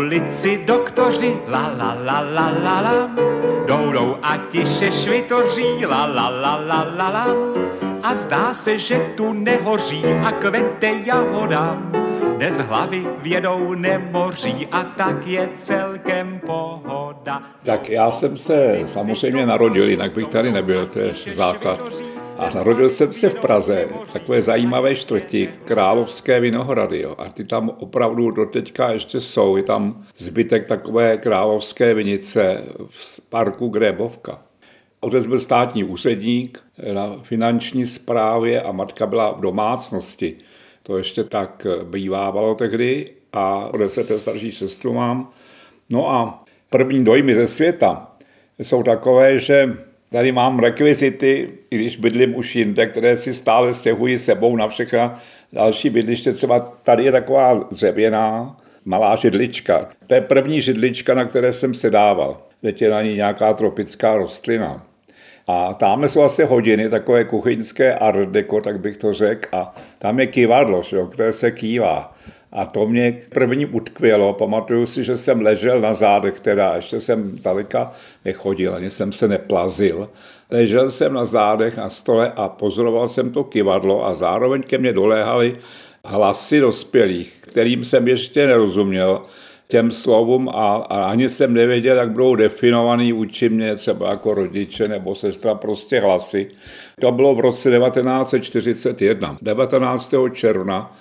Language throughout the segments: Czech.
ulici doktoři, la la la la la la, jdou a tiše švitoří, la la la la la la, a zdá se, že tu nehoří a kvete jahoda, dnes hlavy vědou nemoří a tak je celkem pohoda. Tak já jsem se samozřejmě narodil, jinak bych tady nebyl, to je základ. A narodil jsem se v Praze, takové zajímavé čtvrti, Královské Vinohrady. Jo. A ty tam opravdu doteďka ještě jsou, je tam zbytek takové královské vinice v parku Grébovka. Otec byl státní úředník na finanční správě a matka byla v domácnosti. To ještě tak bývávalo tehdy a o 10 let starší sestru mám. No a první dojmy ze světa jsou takové, že tady mám rekvizity, i když bydlím už jinde, které si stále stěhuji sebou na všechna další bydliště. Třeba tady je taková dřevěná malá židlička. To je první židlička, na které jsem sedával. Teď je na ní nějaká tropická rostlina. A tamhle jsou asi hodiny, takové kuchyňské art deco, tak bych to řekl. A tam je kývadlo, které se kývá. A to mě první utkvělo. Pamatuju si, že jsem ležel na zádech, teda ještě jsem daleka nechodil, ani jsem se neplazil. Ležel jsem na zádech na stole a pozoroval jsem to kývadlo a zároveň ke mně doléhaly hlasy dospělých, kterým jsem ještě nerozuměl těm slovům a ani jsem nevěděl, jak budou definovaný vůči mě, třeba jako rodiče nebo sestra, prostě hlasy. To bylo v roce 1941, 19. června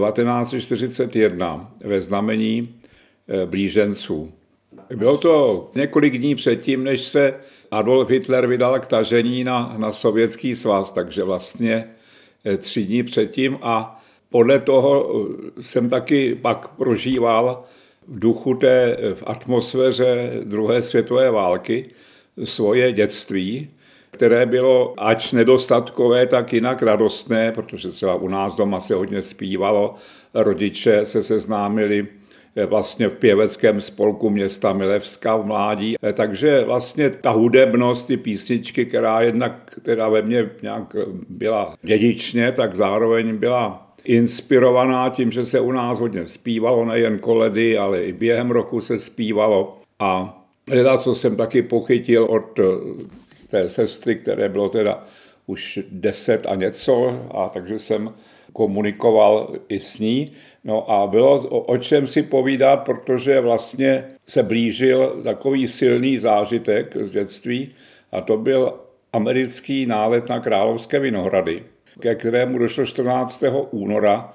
1941 ve znamení blíženců. Bylo to několik dní předtím, než se Adolf Hitler vydal k tažení na Sovětský svaz, takže vlastně 3 dní předtím a podle toho jsem taky pak prožíval v duchu v atmosféře druhé světové války svoje dětství, které bylo ač nedostatkové, tak jinak radostné, protože třeba u nás doma se hodně zpívalo, rodiče se seznámili vlastně v pěveckém spolku města Milevska v mládí. Takže vlastně ta hudebnost, ty písničky, která jednak teda ve mně nějak byla dědičně, tak zároveň byla inspirovaná tím, že se u nás hodně zpívalo, nejen koledy, ale i během roku se zpívalo. A co jsem taky pochytil od té sestry, které bylo teda už 10 a něco, a takže jsem komunikoval i s ní. No a bylo o čem si povídat, protože vlastně se blížil takový silný zážitek z dětství a to byl americký nálet na Královské Vinohrady, ke kterému došlo 14. února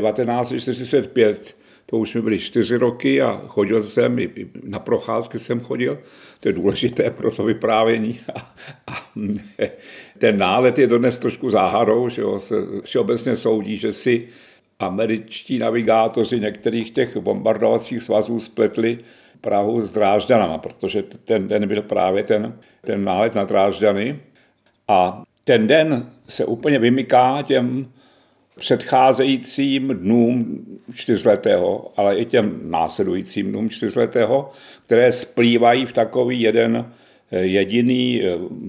1945. To už mi byly 4 roky a chodil jsem, i na procházky jsem chodil, to je důležité pro to vyprávění. A ten nálet je dodnes trošku záhadou, že se všeobecně soudí, že si američtí navigátoři některých těch bombardovacích svazů spletli Prahu s Drážďanama, protože ten den byl právě ten nálet na Drážďany. A ten den se úplně vymyká těm předcházejícím dnům 4letého, ale i těm následujícím dnům 4letého, které splývají v takový jeden jediný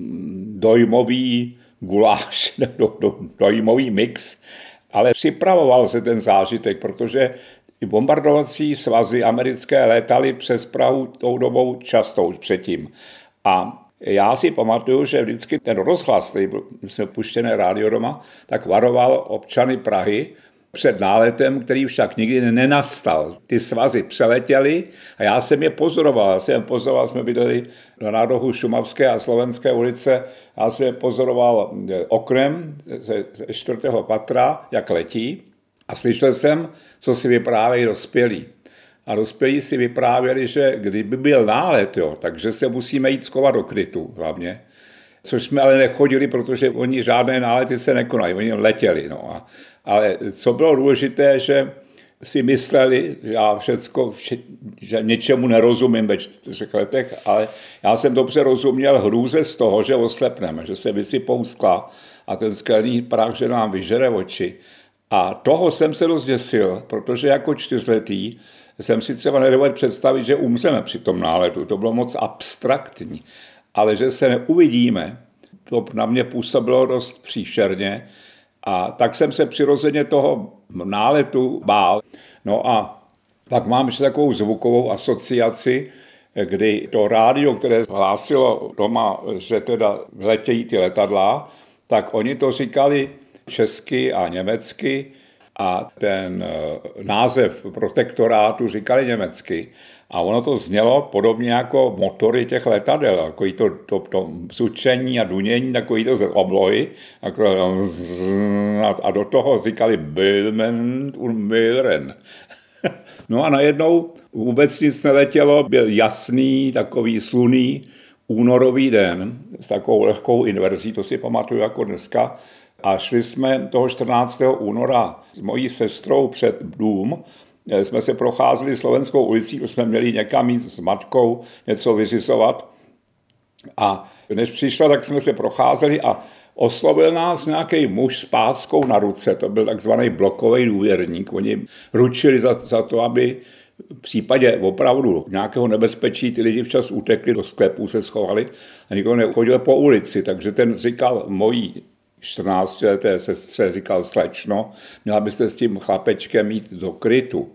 dojmový guláš, dojmový mix, ale připravoval se ten zážitek, protože i bombardovací svazy americké létaly přes Prahu tou dobou často už předtím. A já si pamatuju, že vždycky ten rozhlas, který byl puštěné rádio doma, tak varoval občany Prahy před náletem, který však nikdy nenastal. Ty svazy přeletěly a já jsem je pozoroval. Jsme bydleli na nárohu Šumavské a Slovenské ulice. Já jsem je pozoroval oknem ze 4. patra, jak letí a slyšel jsem, co si vyprávějí dospělí. A dospělí si vyprávěli, že kdyby byl nálet, takže se musíme jít schovat do krytu hlavně. Což jsme ale nechodili, protože oni žádné nálety se nekonají, oni letěli. Ale co bylo důležité, že si mysleli, že já že něčemu nerozumím ve 4 letech, ale já jsem dobře rozuměl hrůze z toho, že oslepneme, že se vysypou skla a ten skelný prach, že nám vyžere oči. A toho jsem se dost děsil, protože jako 4letý jsem si třeba nedovedl představit, že umřeme při tom náletu. To bylo moc abstraktní. Ale že se neuvidíme, to na mě působilo dost příšerně. A tak jsem se přirozeně toho náletu bál. No a Pak mám ještě takovou zvukovou asociaci, kdy to rádio, které hlásilo doma, že teda letějí ty letadla, tak oni to říkali česky a německy a ten název protektorátu říkali německy. A ono to znělo podobně jako motory těch letadel, takový to sučení a dunění, takový to z oblohy. A do toho říkali Böhmen und Möhren. No a najednou vůbec nic neletělo, byl jasný, takový slunný únorový den s takovou lehkou inverzí, to si pamatuju jako dneska. A šli jsme toho 14. února s mojí sestrou před dům, jsme se procházeli Slovenskou ulicí, protože jsme měli někam jít s matkou něco vyřizovat. A než přišla, tak jsme se procházeli a oslovil nás nějaký muž s páskou na ruce, to byl takzvaný blokový důvěrník. Oni ručili za to, aby v případě opravdu nějakého nebezpečí ty lidi včas utekli do sklepů, se schovali a nikdo nechodil po ulici. Takže ten říkal mojí 14leté sestře, říkal: slečno, měla byste s tím chlapečkem jít do krytu.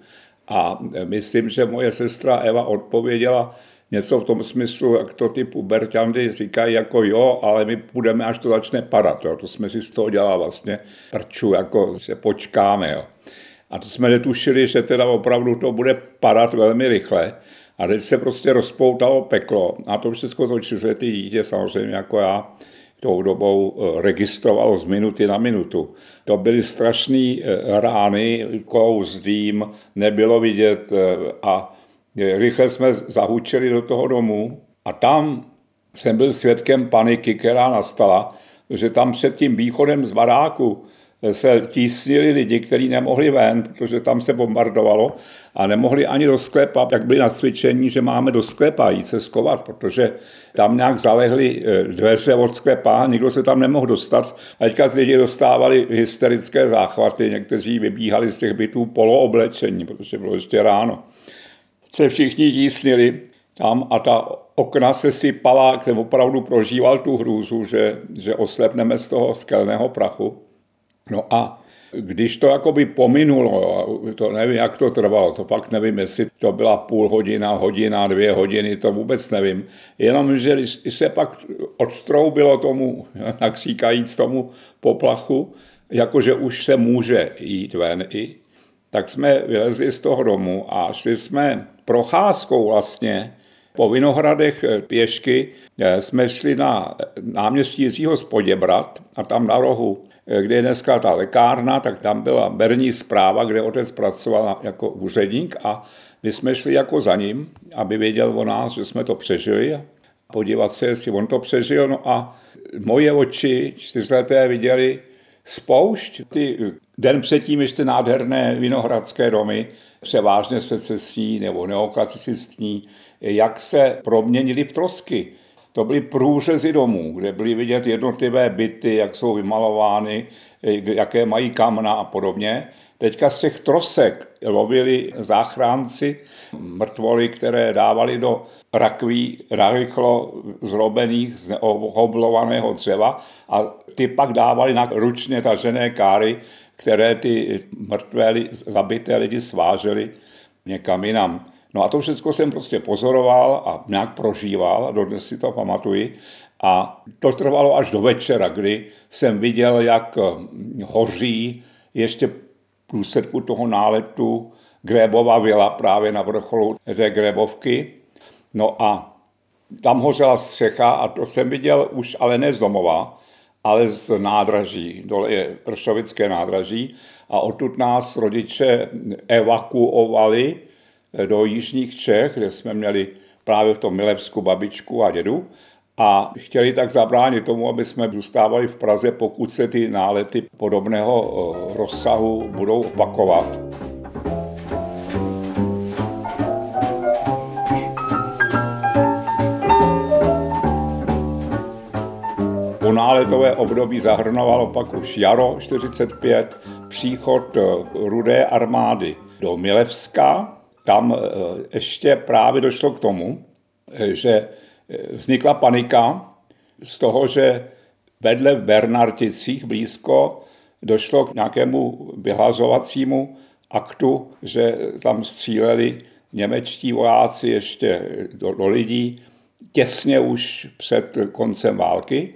A myslím, že moje sestra Eva odpověděla něco v tom smyslu, jak to ty puberťandy říkají jako jo, ale my půjdeme, až to začne padat. Jo. To jsme si z toho dělali vlastně prču, jako že počkáme. Jo. A to jsme netušili, že teda opravdu to bude padat velmi rychle. A teď se prostě rozpoutalo peklo. A to všechno to 4letý dítě samozřejmě jako já tou dobou registrovalo z minuty na minutu. To byly strašné rány, kous, dým, nebylo vidět a rychle jsme zahučili do toho domu a tam jsem byl svědkem paniky, která nastala, že tam před tím východem z baráku se tísnili lidi, kteří nemohli ven, protože tam se bombardovalo a nemohli ani do sklepa, jak byli na cvičení, že máme do sklepa jít se skovat, protože tam nějak zalehly dveře od sklepa, nikdo se tam nemohl dostat a teďka lidi dostávali hysterické záchvaty, někteří vybíhali z těch bytů polooblečení, protože bylo ještě ráno. Se všichni tísnili tam a ta okna se sypala, jsem opravdu prožíval tu hrůzu, že oslepneme z toho skelného prachu. No a když to jakoby pominulo, to nevím, jak to trvalo, to pak nevím, jestli to byla půl hodina, hodina, 2 hodiny, to vůbec nevím. Jenom, že když se pak odtroubilo tomu, jak říkajíc, tomu poplachu, jakože už se může jít ven i, tak jsme vylezli z toho domu a šli jsme procházkou vlastně po Vinohradech pěšky. Jsme šli na náměstí Jiřího z Poděbrad a tam na rohu, kde je dneska ta lékárna, tak tam byla berní zpráva, kde otec pracoval jako úředník a my jsme šli jako za ním, aby věděl o nás, že jsme to přežili a podívat se, jestli on to přežil. No a moje oči 4leté viděli spoušť. Ty den předtím ještě nádherné vinohradské domy, převážně secesní nebo neoklasicistní, jak se proměnily v trosky. To byly průřezy domů, kde byly vidět jednotlivé byty, jak jsou vymalovány, jaké mají kamna a podobně. Teďka z těch trosek lovili záchránci mrtvoly, které dávali do rakví narychlo zrobených z neoblovaného dřeva a ty pak dávali na ručně tažené káry, které ty mrtvé zabité lidi svážely někam jinam. No a to všechno jsem prostě pozoroval a nějak prožíval a dodnes si to pamatuji. A to trvalo až do večera, kdy jsem viděl, jak hoří ještě v důsledku toho náletu Grébova vila právě na vrcholu té Grébovky. No a tam hořela střecha a to jsem viděl už ale ne z domova, ale z nádraží. Dole je Pršovické nádraží a odtud nás rodiče evakuovali do jižních Čech, kde jsme měli právě v tom Milevsku babičku a dědu a chtěli tak zabránit tomu, aby jsme zůstávali v Praze, pokud se ty nálety podobného rozsahu budou opakovat. Náletové období zahrnovalo pak už jaro 45, příchod Rudé armády do Milevska. Tam ještě právě došlo k tomu, že vznikla panika z toho, že vedle v Bernarticích blízko došlo k nějakému vyhlazovacímu aktu, že tam stříleli němečtí vojáci ještě do lidí těsně už před koncem války.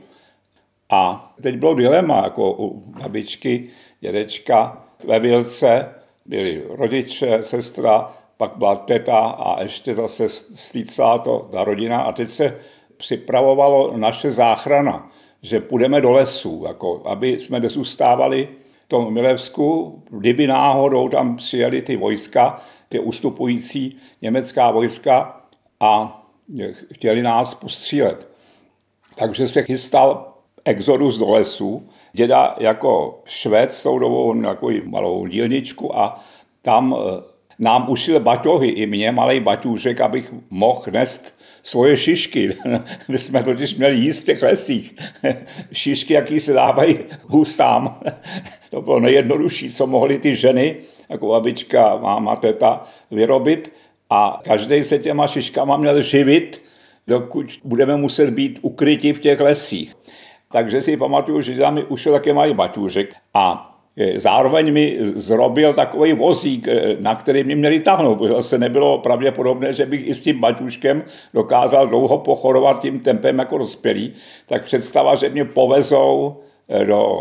A teď bylo dilema, jako u babičky, dědečka, ve Vilce byli rodiče, sestra, pak byla teta a ještě zase slícala ta rodina. A teď se připravovalo naše záchrana, že půjdeme do lesů, jako aby jsme nezůstávali v tom Milevsku, kdyby náhodou tam přijeli ty vojska, ty ustupující německá vojska a chtěli nás postřílet. Takže se chystal exodus do lesů. Děda jako Švéd s tou dobou takovou malou dílničku a tam nám ušil baťohy, i mě malej baťůžek, abych mohl nést svoje šišky. My jsme totiž měli jíst v těch lesích. Šišky, jaký se dávají hustám. To bylo nejjednodušší, co mohly ty ženy, jako babička, máma, teta, vyrobit. A každý se těma šiškama měl živit, dokud budeme muset být ukryti v těch lesích. Takže si pamatuju, že tam mi ušel taky malý baťůžek a zároveň mi zrobil takový vozík, na který mě měli tahnout, protože zase nebylo pravděpodobné, že bych i s tím baťůžkem dokázal dlouho pochodovat tím tempem jako dospělý. Tak představa, že mě povezou do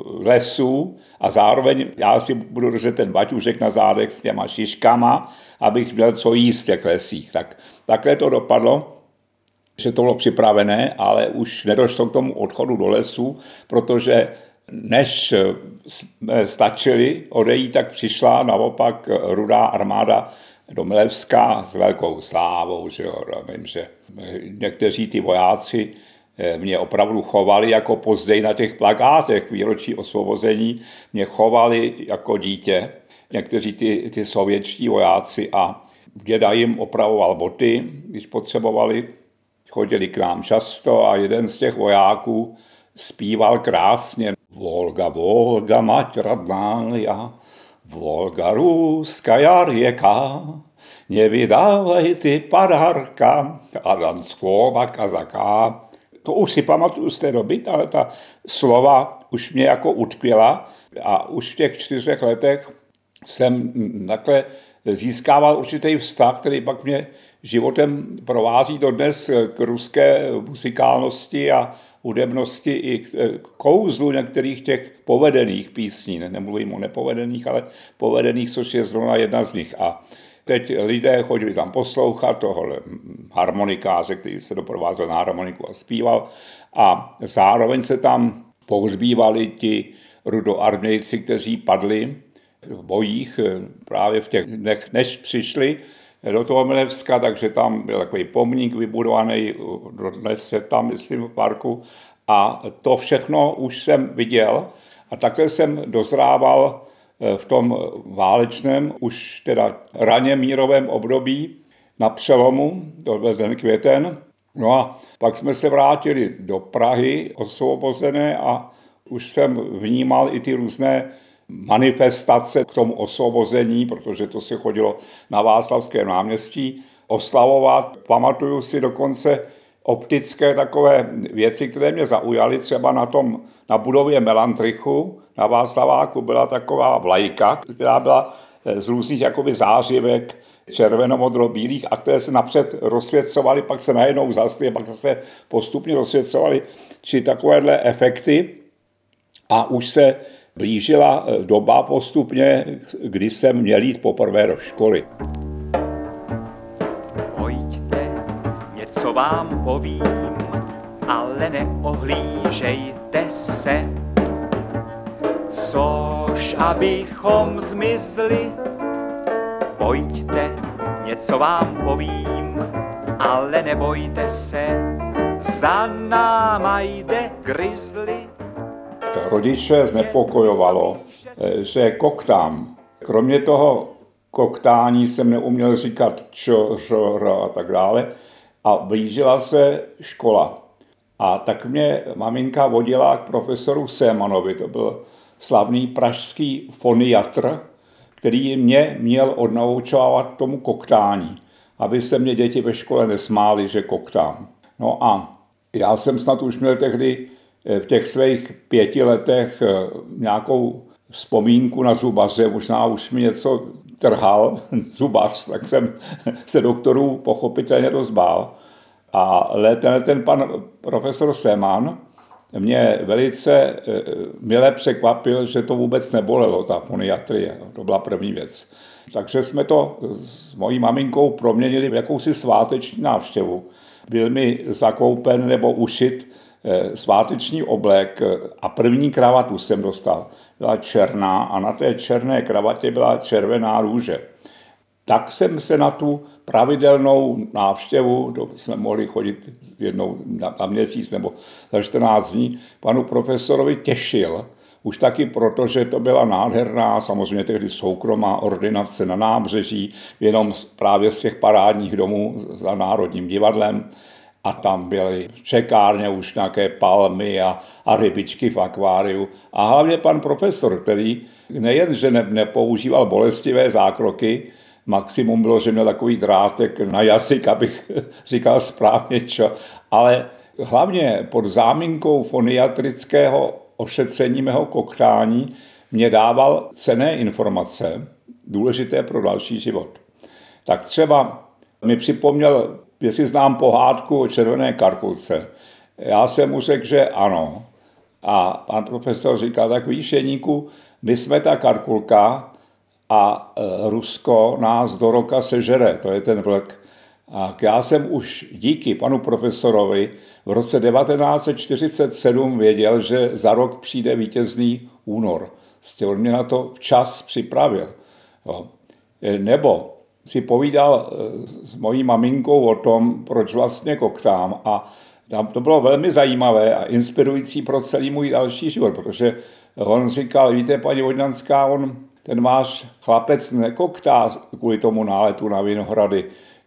lesů a zároveň já si budu držet ten baťůžek na zádech s těma šiškama, abych měl co jíst v těch lesích. Takhle to dopadlo, že to bylo připravené, ale už nedošlo k tomu odchodu do lesů, protože než jsme stačili odejít, tak přišla naopak Rudá armáda do Milevska s velkou slávou. Že jo. Vím, že někteří ty vojáci mě opravdu chovali jako později na těch plakátech výročí osvobození, mě chovali jako dítě. Někteří ty sovětští vojáci a děda jim opravoval boty, když potřebovali. Chodili k nám často a jeden z těch vojáků zpíval krásně. Volga, Volga, mať radná já, Volga, ruská rieka, nevydávej ty padárka, Adanskova kazaká. To už si pamatuju z té doby, ale ta slova už mě jako utkvěla a už v těch 4 letech jsem takhle získával určitý vztah, který pak mě životem provází dodnes k ruské muzikálnosti a hudebnosti i k kouzlu některých těch povedených písní. Nemluvím o nepovedených, ale povedených, což je zrovna jedna z nich. A teď lidé chodili tam poslouchat tohle harmonikáře, který se doprovázel na harmoniku a zpíval. A zároveň se tam pohřbívali ti rudoarmějci, kteří padli v bojích právě v těch dnech, než přišli do toho Milevska, takže tam byl takový pomník vybudovaný, dnes je tam, myslím, v parku. A to všechno už jsem viděl a takhle jsem dozrával v tom válečném, už teda raně mírovém období na přelomu, to byl ten květen. No a pak jsme se vrátili do Prahy osvobozené a už jsem vnímal i ty různé manifestace k tomu osvobození, protože to se chodilo na Václavském náměstí, oslavovat. Pamatuju si dokonce optické takové věci, které mě zaujaly, třeba na budově Melantrichu, na Václaváku byla taková vlajka, která byla z různých jakoby zářivek červeno-modro-bílých a které se napřed rozsvěcovaly, pak se najednou zhasly a pak se postupně rozsvěcovaly, či takovéhle efekty. A už se blížila doba postupně, kdy jsem měl jít poprvé do školy. Pojďte, něco vám povím, ale neohlížejte se, což abychom zmizli. Pojďte, něco vám povím, ale nebojte se, za náma jde grizzly. Rodiče znepokojovalo, že koktám. Kromě toho koktání jsem neuměl říkat č, ř, r a tak dále. A blížila se škola. A tak mě maminka vodila k profesoru Sémanovi, to byl slavný pražský foniatr, který mě měl odnaučovat tomu koktání, aby se mě děti ve škole nesmály, že koktám. No a já jsem snad už měl tehdy v těch svých 5 letech nějakou vzpomínku na zubaře, možná už mi něco trhal zubař, tak jsem se doktorů pochopitelně dost bál. Ale ten pan profesor Seemann mě velice mile překvapil, že to vůbec nebolelo, ta foniatrie. To byla první věc. Takže jsme to s mojí maminkou proměnili v jakousi sváteční návštěvu. Byl mi zakoupen nebo ušit sváteční oblek a první kravatu jsem dostal. Byla černá a na té černé kravatě byla červená růže. Tak jsem se na tu pravidelnou návštěvu, jsme mohli chodit jednou na měsíc nebo za 14 dní, panu profesorovi těšil. Už taky proto, že to byla nádherná, samozřejmě tehdy soukromá ordinace na nábřeží, jenom právě z těch parádních domů za Národním divadlem. A tam byly v čekárně už nějaké palmy a rybičky v akváriu. A hlavně pan profesor, který nejen, že nepoužíval bolestivé zákroky, maximum bylo, že měl takový drátek na jazyk, abych říkal správně čo, ale hlavně pod záminkou foniatrického ošetření mého koktání mě dával cenné informace, důležité pro další život. Tak třeba mi připomněl, jestli znám pohádku o červené karkulce. Já jsem mu řekl, že ano. A pan profesor říkal, tak víš, Jeníku, my jsme ta karkulka a Rusko nás do roka sežere, to je ten vlk. A já jsem už díky panu profesorovi v roce 1947 věděl, že za rok přijde vítězný únor. On mě na to včas připravil. Jo. Nebo si povídal s mojí maminkou o tom, proč vlastně koktám, a tam to bylo velmi zajímavé a inspirující pro celý můj další život, protože on říkal, víte, paní Vodňanská, ten váš chlapec nekoktá kvůli tomu náletu na Vinohrady.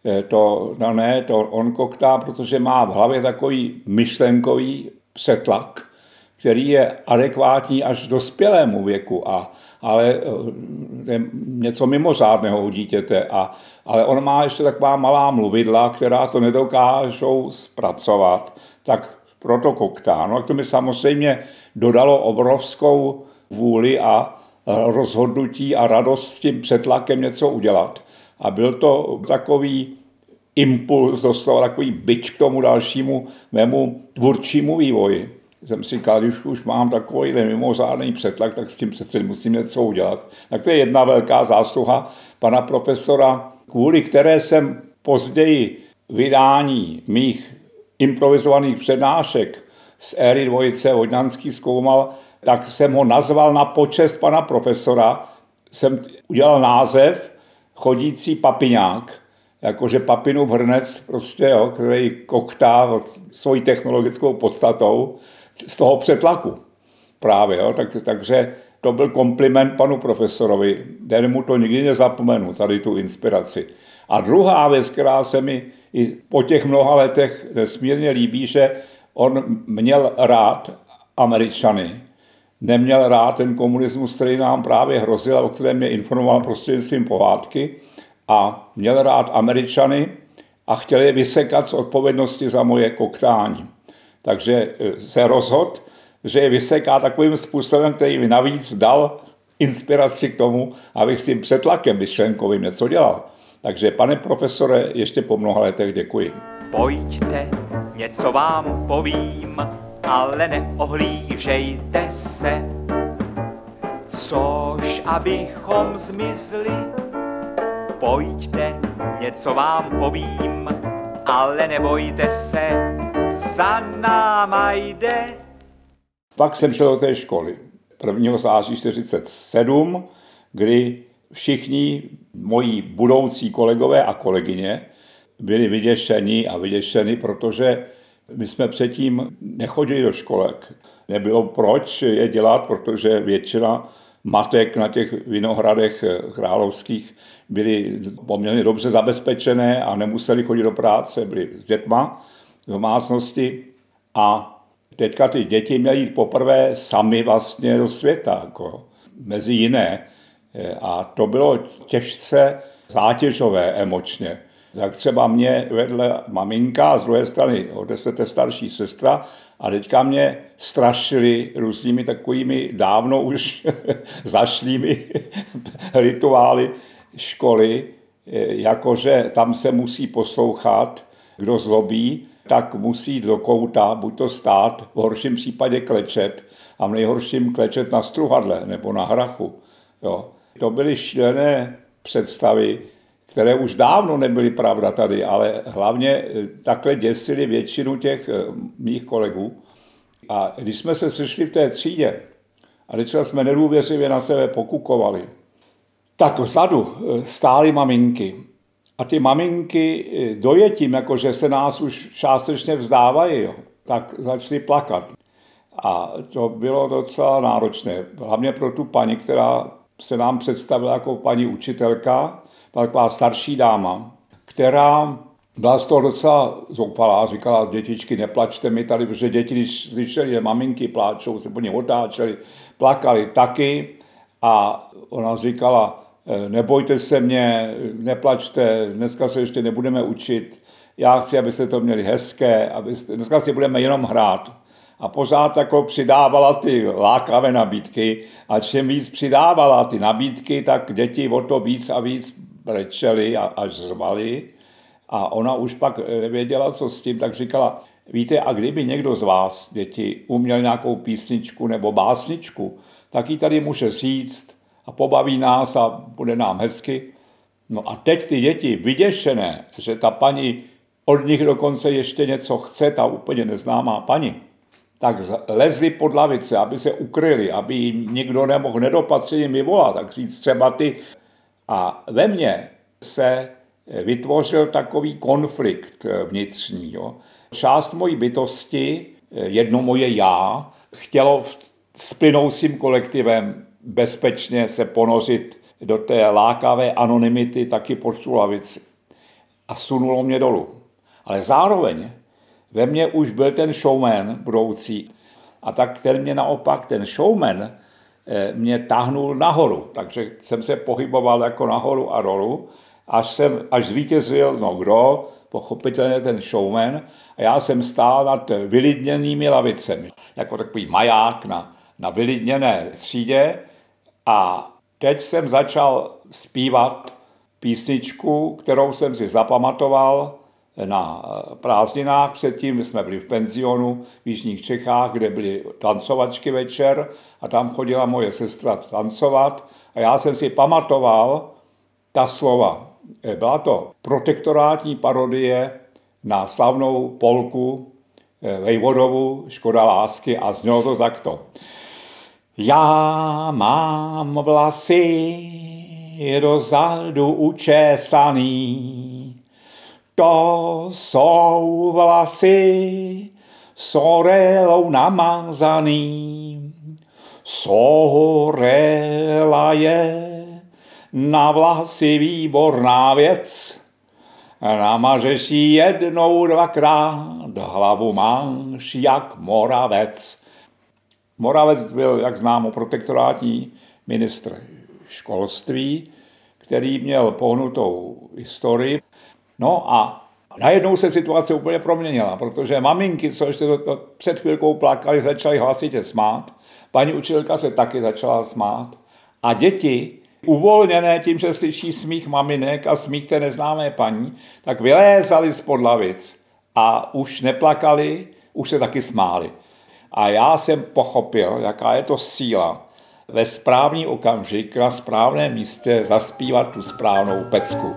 On koktá, protože má v hlavě takový myšlenkový přetlak, který je adekvátní až dospělému věku, ale je něco mimořádného u dítěte. Ale on má ještě taková malá mluvidla, která to nedokážou zpracovat, tak proto koktá. No a to mi samozřejmě dodalo obrovskou vůli a rozhodnutí a radost s tím přetlakem něco udělat. A byl to takový impuls, doslova takový bič k tomu dalšímu mému tvůrčímu vývoji. Jsem si říkal, když už mám takový mimořádný přetlak, tak s tím přece musím něco udělat. Tak to je jedna velká zásluha pana profesora, kvůli které jsem později vydání mých improvizovaných přednášek z éry dvojice Vodňanský zkoumal, tak jsem ho nazval na počest pana profesora. Jsem udělal název Chodící papiňák, jakože papinův hrnec, prostě, jo, který koktá svojí technologickou podstatou z toho přetlaku právě. Jo. Takže to byl kompliment panu profesorovi, den mu to nikdy nezapomenu, tady tu inspiraci. A druhá věc, která se mi i po těch mnoha letech nesmírně líbí, že on měl rád Američany, neměl rád ten komunismus, který nám právě hrozil a o kterém mě informoval prostřednictvím pohádky, a měl rád Američany a chtěl je vysekat z odpovědnosti za moje koktání. Takže se rozhodl, že je vyseká takovým způsobem, který mi navíc dal inspiraci k tomu, abych s tím přetlakem myšlenkovým něco dělal. Takže, pane profesore, ještě po mnoha letech děkuji. Pojďte, něco vám povím, ale neohlížejte se, což abychom zmizli. Pojďte, něco vám povím, ale nebojte se, za náma jde. Pak jsem šel do té školy 1. září 1947, kdy všichni moji budoucí kolegové a kolegyně byli vyděšeni, protože my jsme předtím nechodili do školek. Nebylo proč je dělat, protože většina matek na těch Vinohradech královských byly poměrně dobře zabezpečené a nemuseli chodit do práce, byli s dětma v domácnosti. A teďka ty děti měly jít poprvé sami vlastně do světa, jako mezi jiné. A to bylo těžce zátěžové emočně. Tak třeba mě vedle maminka a z druhé strany o 10 let starší sestra a teďka mě strašili různými takovými dávno už zašlými rituály školy, jakože tam se musí poslouchat, kdo zlobí, tak musí jít do kouta, buď to stát, v horším případě klečet a v nejhorším klečet na struhadle nebo na hrachu. Jo. To byly šílené představy, které už dávno nebyly pravda tady, ale hlavně takhle děsili většinu těch mých kolegů. A když jsme se sešli v té třídě a teď jsme nedůvěřivě na sebe pokukovali, tak vzadu stály maminky. A ty maminky dojetím, jakože se nás už částečně vzdávají, jo, tak začaly plakat. A to bylo docela náročné. Hlavně pro tu paní, která se nám představila jako paní učitelka, taková starší dáma, která byla z toho docela zoufalá, říkala, dětičky, neplačte mi tady, protože děti, když slyšeli, že maminky pláčou, se po ně otáčeli, plakali taky a ona říkala, nebojte se mě, neplačte, dneska se ještě nebudeme učit, já chci, abyste to měli hezké, dneska si budeme jenom hrát. A pořád jako přidávala ty lákavé nabídky a čím víc přidávala ty nabídky, tak děti o to víc a víc brečeli a až řvali. A ona už pak nevěděla, co s tím, tak říkala, víte, a kdyby někdo z vás, děti, uměl nějakou písničku nebo básničku, tak ji tady může říct a pobaví nás a bude nám hezky. No a teď ty děti vyděšené, že ta paní od nich dokonce ještě něco chce, ta úplně neznámá paní, tak lezli pod lavice, aby se ukryli, aby jim nikdo nemohl nedopatřením vyvolat, tak říct třeba ty. A ve mně se vytvořil takový konflikt vnitřní. Jo. Část mojí bytosti, jedno moje já, chtělo s plynoucím kolektivem bezpečně se ponořit do té lákavé anonymity taky pod tu lavici. A sunulo mě dolů. Ale zároveň ve mně už byl ten showman budoucí. A tak ten mě naopak, ten showman, mě táhnul nahoru. Takže jsem se pohyboval jako nahoru a dolů, až zvítězil, no kdo, pochopitelně ten showman. A já jsem stál nad vylidněnými lavicemi. Jako takový maják na vylidněné třídě. A teď jsem začal zpívat písničku, kterou jsem si zapamatoval na prázdninách. Předtím jsme byli v penzionu v Jižních Čechách, kde byly tancovačky večer a tam chodila moje sestra tancovat a já jsem si pamatoval ta slova. Byla to protektorátní parodie na slavnou polku Vejvodovu Škoda lásky a znělo to takto. Já mám vlasy dozadu učesaný, to jsou vlasy sorelou namazaný. Sorela je na vlasy výborná věc, namažeš ji jednou, dvakrát, hlavu máš jak Moravec. Moravec byl, jak známo, protektorátní ministr školství, který měl pohnutou historii. No a najednou se situace úplně proměnila, protože maminky, co ještě před chvilkou plakali, začaly hlasitě smát. Paní učitelka se taky začala smát. A děti, uvolněné tím, že slyší smích maminek a smích té neznámé paní, tak vylézali spod lavic a už neplakali, už se taky smáli. A já jsem pochopil, jaká je to síla ve správný okamžik na správném místě zaspívat tu správnou pecku.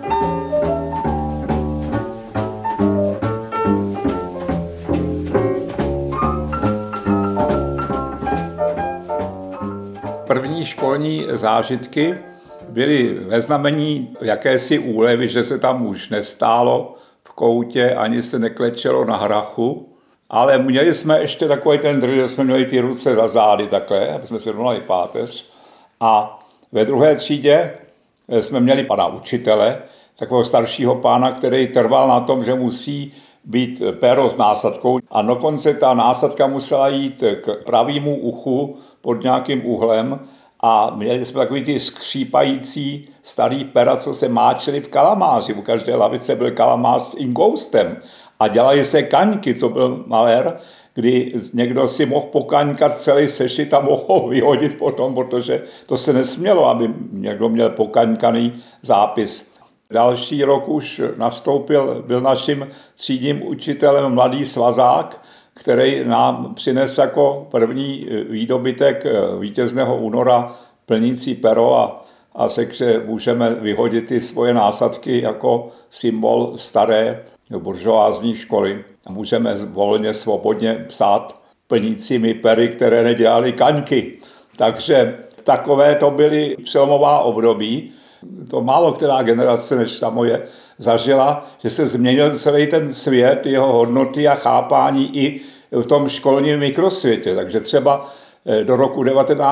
První školní zážitky byly ve znamení jakési úlevy, že se tam už nestálo v koutě, ani se neklečelo na hrachu, ale měli jsme ještě takový ten drž, že jsme měli ty ruce za zády takhle, aby jsme si rovnali páteř. A ve druhé třídě jsme měli pana učitele, takového staršího pána, který trval na tom, že musí být péro s násadkou. A dokonce ta násadka musela jít k pravému uchu pod nějakým úhlem A měli jsme takový ty skřípající starý pera, co se máčeli v kalamáři. U každé lavice byl kalamář s inkoustem. A dělali se kaňky, co byl malér, kdy někdo si mohl pokaňkat celý sešit a mohl ho vyhodit potom, protože to se nesmělo, aby někdo měl pokaňkaný zápis. Další rok už byl naším třídním učitelem mladý svazák, který nám přinesl jako první výdobytek vítězného února plnící pero a řekl, že můžeme vyhodit ty svoje násadky jako symbol staré buržoázní školy a můžeme volně, svobodně psát plnícími pery, které nedělaly kaňky. Takže takové to byly přelomová období. To málo která generace, než ta moje, zažila, že se změnil celý ten svět, jeho hodnoty a chápání i v tom školním mikrosvětě. Takže třeba do roku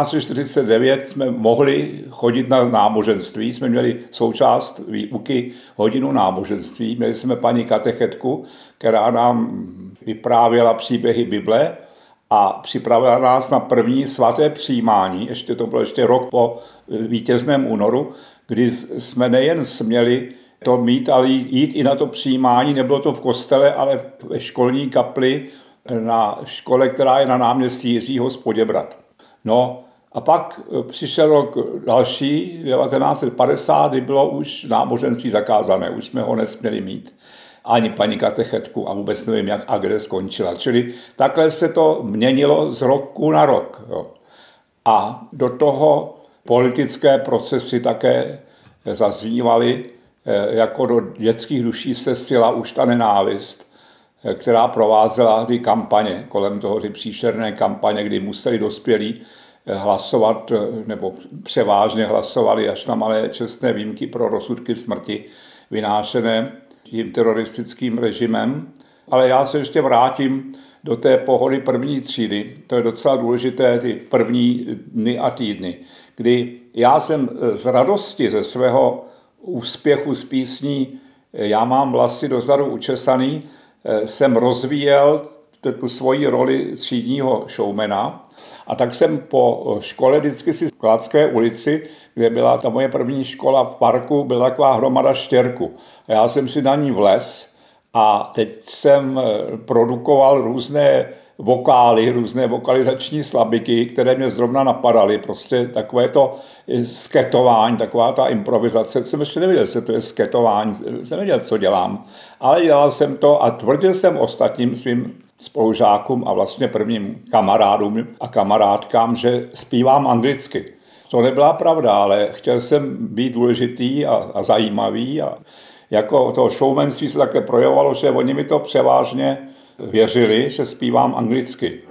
1949 jsme mohli chodit na náboženství, jsme měli součást výuky hodinu náboženství, měli jsme paní katechetku, která nám vyprávěla příběhy Bible a připravila nás na první svaté přijímání, to bylo ještě rok po vítězném únoru, kdy jsme nejen směli to mít, ale jít i na to přijímání, nebylo to v kostele, ale ve školní kapli na škole, která je na náměstí Jiřího z Poděbrad. No a pak přišel rok další, 1950, kdy bylo už náboženství zakázané, už jsme ho nesměli mít. Ani paní katechetku a vůbec nevím, jak a kde skončila. Čili takhle se to měnilo z roku na rok. Jo. A do toho politické procesy také zaznívaly, jako do dětských duší se sila už ta nenávist, která provázela ty kampaně, kolem toho ty příšerné kampaně, kdy museli dospělí hlasovat, nebo převážně hlasovali až na malé čestné výjimky pro rozsudky smrti vynášené tím teroristickým režimem. Ale já se ještě vrátím do té pohody první třídy. To je docela důležité, ty první dny a týdny, kdy já jsem z radosti ze svého úspěchu z písní Já mám vlasy dozadu učesaný, jsem rozvíjel tu svoji roli třídního showmana a tak jsem po škole vždycky si v Kladské ulici, kde byla ta moje první škola v parku, byla taková hromada štěrku. A já jsem si na ní vlez a teď jsem produkoval různé vokály, různé vokalizační slabiky, které mě zrovna napadaly. Prostě takové to sketování, taková ta improvizace. Jsem ještě nevěděl, že to je sketování, jsem nevěděl, co dělám. Ale dělal jsem to a tvrdil jsem ostatním svým spolužákům a vlastně prvním kamarádům a kamarádkám, že zpívám anglicky. To nebyla pravda, ale chtěl jsem být důležitý a zajímavý a jako to showmanství se také projevovalo, že oni mi to převážně věřili, že zpívám anglicky.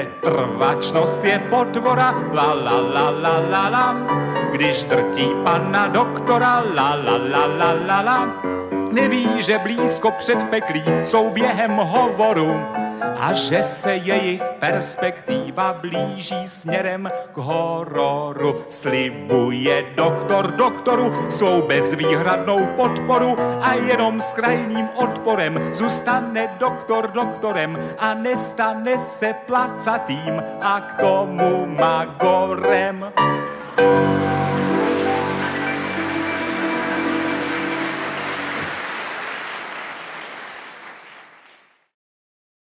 Setrvačnost je potvora, la la la la la la, když drtí pana doktora, la la la la la la, neví, že blízko před peklí jsou během hovoru a že se jejich perspektiva blíží směrem k hororu. Slibuje doktor doktoru svou bezvýhradnou podporu a jenom s krajním odporem zůstane doktor doktorem a nestane se placatým a k tomu magorem.